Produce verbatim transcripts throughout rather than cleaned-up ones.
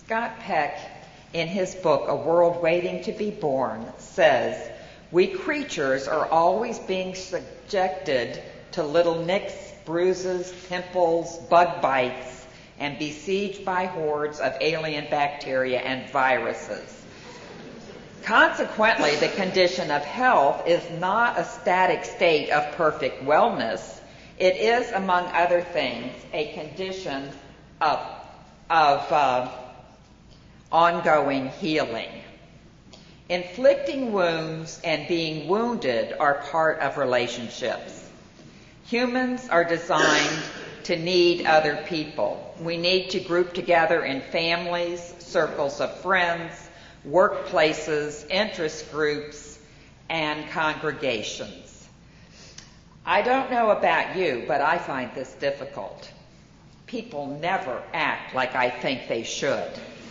Scott Peck, in his book, A World Waiting to be Born, says, "We creatures are always being subjected to little nicks, bruises, pimples, bug bites, and besieged by hordes of alien bacteria and viruses. Consequently, the condition of health is not a static state of perfect wellness. It is, among other things, a condition of, of uh, ongoing healing. Inflicting wounds and being wounded are part of relationships. Humans are designed to need other people. We need to group together in families, circles of friends, workplaces, interest groups, and congregations. I don't know about you, but I find this difficult. People never act like I think they should.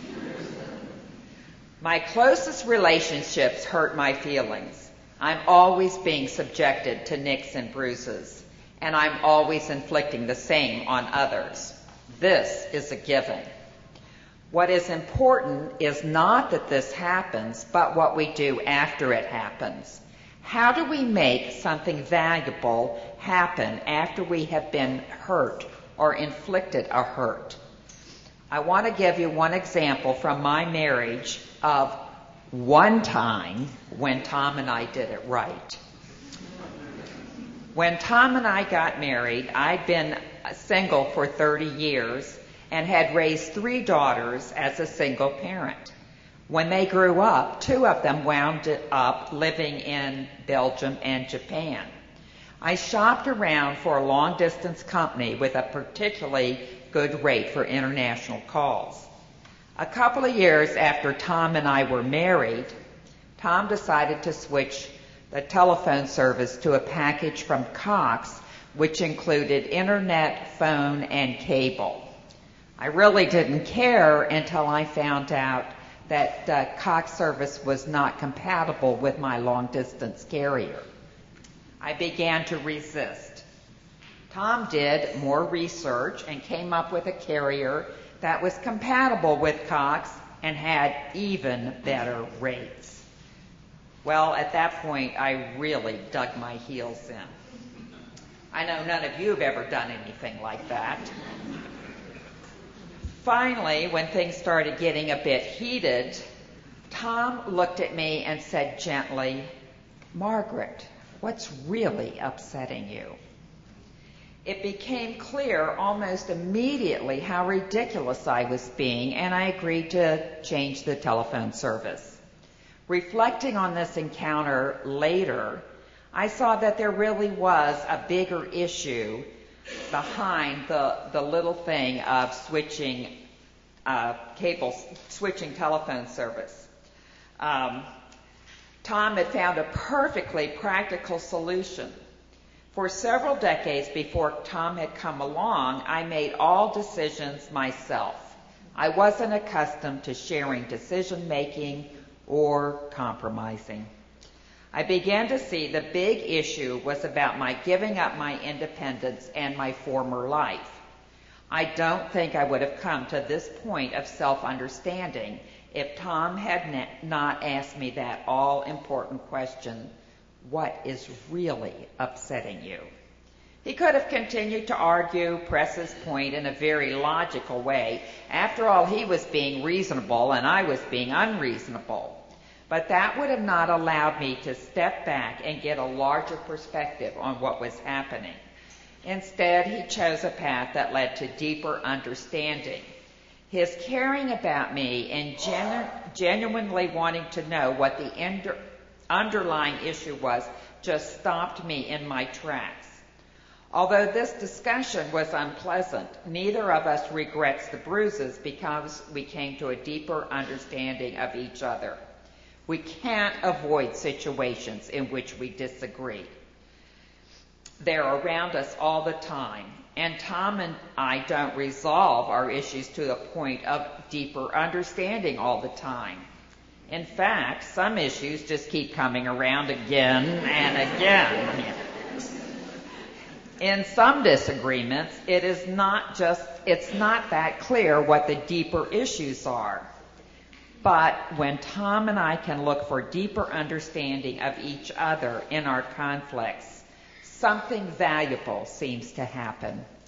My closest relationships hurt my feelings. I'm always being subjected to nicks and bruises, and I'm always inflicting the same on others. This is a given. What is important is not that this happens, but what we do after it happens. How do we make something valuable happen after we have been hurt or inflicted a hurt? I want to give you one example from my marriage of one time when Tom and I did it right. When Tom and I got married, I'd been single for thirty years and had raised three daughters as a single parent. When they grew up, two of them wound up living in Belgium and Japan. I shopped around for a long-distance company with a particularly good rate for international calls. A couple of years after Tom and I were married, Tom decided to switch the telephone service to a package from Cox, which included internet, phone, and cable. I really didn't care until I found out that uh, Cox service was not compatible with my long-distance carrier. I began to resist. Tom did more research and came up with a carrier that was compatible with Cox and had even better rates. Well, at that point, I really dug my heels in. I know none of you have ever done anything like that. Finally, when things started getting a bit heated, Tom looked at me and said gently, "Margaret, what's really upsetting you?" It became clear almost immediately how ridiculous I was being, and I agreed to change the telephone service. Reflecting on this encounter later, I saw that there really was a bigger issue behind the, the little thing of switching uh, cable, switching telephone service. Um, Tom had found a perfectly practical solution. For several decades before Tom had come along, I made all decisions myself. I wasn't accustomed to sharing decision-making or compromising. I began to see the big issue was about my giving up my independence and my former life. I don't think I would have come to this point of self-understanding if Tom had ne- not asked me that all-important question, what is really upsetting you? He could have continued to argue, press his point in a very logical way. After all, he was being reasonable and I was being unreasonable. But that would have not allowed me to step back and get a larger perspective on what was happening. Instead, he chose a path that led to deeper understanding. His caring about me and genu- genuinely wanting to know what the under- underlying issue was just stopped me in my tracks. Although this discussion was unpleasant, neither of us regrets the bruises because we came to a deeper understanding of each other. We can't avoid situations in which we disagree. They're around us all the time, and Tom and I don't resolve our issues to a point of deeper understanding all the time. In fact, some issues just keep coming around again and again. In some disagreements, it is not just, it's not that clear what the deeper issues are. But when Tom and I can look for deeper understanding of each other in our conflicts, something valuable seems to happen.